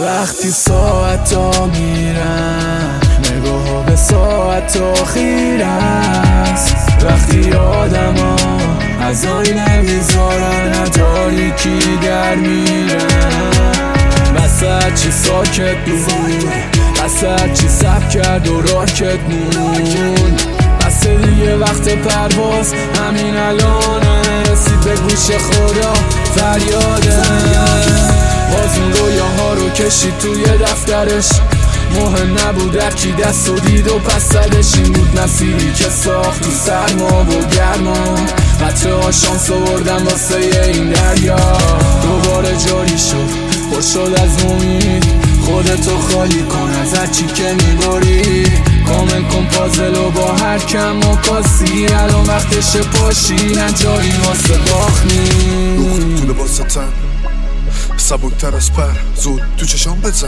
وقتی ساعت ها میرن نگاه ها به ساعت ها خیره است. وقتی آدم ها از آینه میذارن تاریکی در میرن. وسط چی ساکت بود، وسط چی سب کرد و راکت مون. بس دیگه وقت پرواز همین الانه، رسید به گوش خدا فریاده. باز اون رویاها رو کشید توی دفترش، مهم نبود هرکی دست و دید و پس زدش. این بود مسیری که ساخت تو سرما و گرما، قطره ها شانس آوردن واسه این دریا. دوباره جاری شد پر شد از امید، خودتو خالی کن از هرچی که میباری. کامل کن پازل و با هر کم و کاسی، الان وقتش پاشی نه جایی واسه باخنی. روح تو لباس تن سبکتر از پر، زود تو چشام بزن.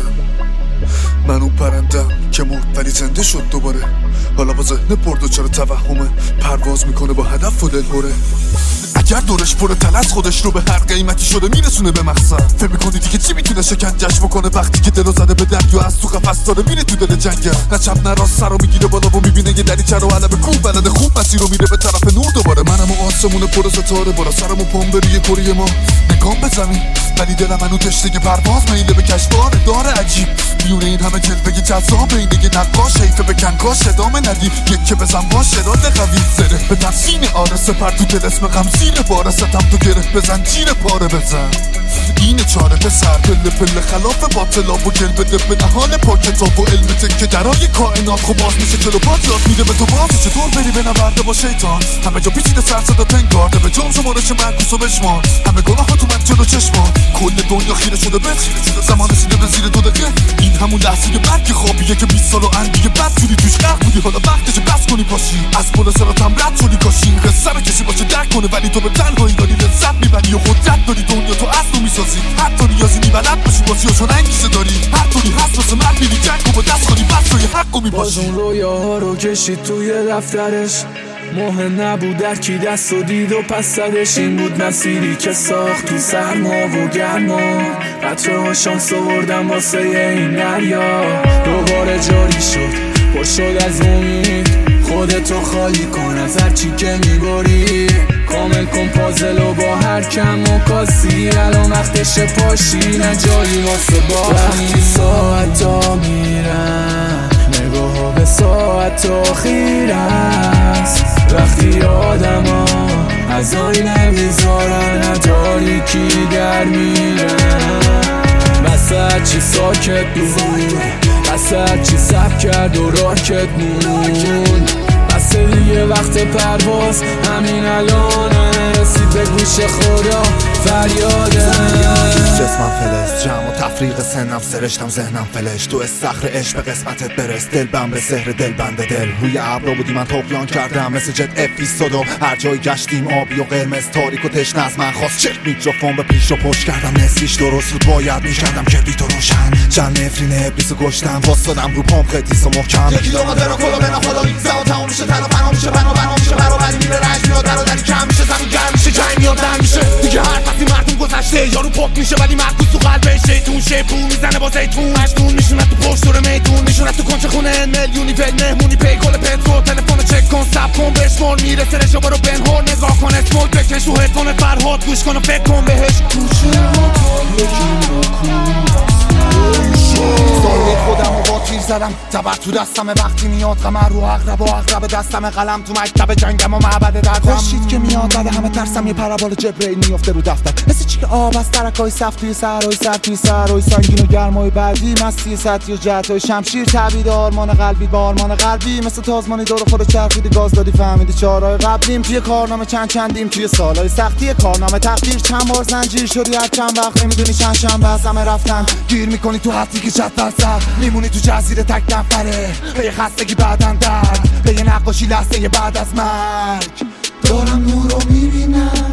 من اون پرندم که مرد ولی زنده شد دوباره. حالا با ذهن برد و چرا توهمه، پرواز میکنه با هدف و دلهوره. اگر دورش پر تلس خودش رو به هر قیمتی شده میرسونه به مقصد. فکر میکنی دیگه چی میتونه شکنجش بکنه وقتی که دلو زده به دریا از تو قفس داره میره تو دل جنگل. نه چپ نه راست سرو میگیره بالا و میبینه یه دریچه رو علب کوه بلده خوب مسیر رو میره به طرف نور دوباره. منم و آسمون پر ستاره بالا سرم و پام بریه کره ما نگام به زمین، ولی دلم منو تشنه پرواز میله به کشفاره. داره عجیب میونه این همه جلوه جذاب این دیگه نقاش حیفه به کنکاش ادامه ندی. یک که بزن باشه اراده قوی زره به تفسین آره سپر تو دل اسم غم زیر باره. ستم تو گره بزن تیر پاره بزن اینه چاره پسر. پله پله خلاف باطلا و گل بده به نهان پا کتاب و علم تکه درای کائنات. خب باز میشه جلو پات یاد میده به تو بازی چطور بری به نورده با شیطان. همه جا پیچیده سر صدا تنگارده به جام شمارش معکوس و بشمان. همه گناه ها تو من جلو چشمان، کل دنیا خیره شده به زمان رسیده به زیر 2 دقیقه. این همون لحظه برگ خوابیه که 20 سال و اندیگه بد شدی توش غرق بودی. حالا وقتشه بس کنی پاشی از پل صراطم رد شدی. کاشی این قصه رو کسی باشه درک کنه، ولی تو به تنهایی داری لذت میبری و قدرت داری دنیا تو اصل میسازی. حتی نیازی نیملت باشی بازی چون انگیزه داری. هر طوری هست واسه من میری جنگ و با دست کنی بس روی حق و میباشی. باز اون رویاها رو کشید توی دفترش، مهم نبود هرکی دست و دید و پس زدش. این بود مسیری که ساخت تو سرما و گرما، قطره ها شانس آوردن واسه این دریا. دوباره جاری شد پر شد از امید، خودتو خالی کن از هرچی که میباری. کامل کن پازل و با هر کم و کاسی، الان وقتش پاشی نه جایی واسه باخنی. وقتی ساعت ها میرن نگاه ها به ساعت ها خیره است. وقتی آدم ها از آینه میذارن تاریکی در میرن. وسط چی ساکت بود، وسط چی سب کرد و راکت مون. بس دیگه وقت پرواز همین الانه، رسید به گوش خدا فریاده. جسمم فلز جمع و تفریق سنم سرشتم ذهنم فلش. تو استخر عشق به قسمتت برس، دل بم به سحر دل بند دل. روی ابرا بودی من طغیان کردم مثل جت اپیزودو. هر جای گشتیم آبی و قرمز تاریک و تشنه از من خواست چک میکروفون به پیش رو پشت کردم. نصفیش درست بود باید میکردم کبریت و روشن. چند نفرین ابلیسو گشتم واسدم رو پامپ قدیس و محکم. 1 کیلومتر رو کلا بنا خدایی زمان تمام میشه تنها فنا میشه بنا میشه برابری میره رنج میاد برادری کم میشه زمین گرم میشه جنگ میاد در میشه دیگه. هر کسی مردم گذشته یارو پاک میشه ولی محبوس تو قلبش شیطون شیپور میزنه با زیتون. مجنون میشونه تو پشت دور میدون، میشونه تو کنچه خونه میلیونی پی مهمونی پی گل پترو. تلفن چک کن ساب کن بشمار میرسه رشو برو بنهار. نگاه کن اسمول بکش رو هدفون فرهاد گوش کن و فکر کن بهش. گوشه ها سالی خودم و با تیر زدم تبر تو دستم. وقتی میاد قمر رو عقرب و عقرب دستم. قلم تو مکتب جنگم و معبد دردم. خوشید که میاد بعد همه ترسم یه پرابال جبرئیل میافته رو دفتر. مثل چی که آب از ترکای صف توی صحرای سر توی صحرای سنگین و گرمای بعدی. مستی سطحی و جهتای شمشیر تعبید آرمان قلبی با آرمان قلبی. مثل تازمانی دور خود چرخیدی گاز دادی فهمیدی چهارای قبلیم. توی کارنامه چندیم توی سالای سختی کارنامه تقدیر. چند بار زنجیر شدی هر چند وقت نمیدونی چند شنبه از همه رفتن. گیر میکنی تو حتی که چت سر میمونی تو جزیره تک نفره. به یه خستگی بعدن درد، به یه نقاشی لحظه بعد از مرگ. دارم نور رو میبینم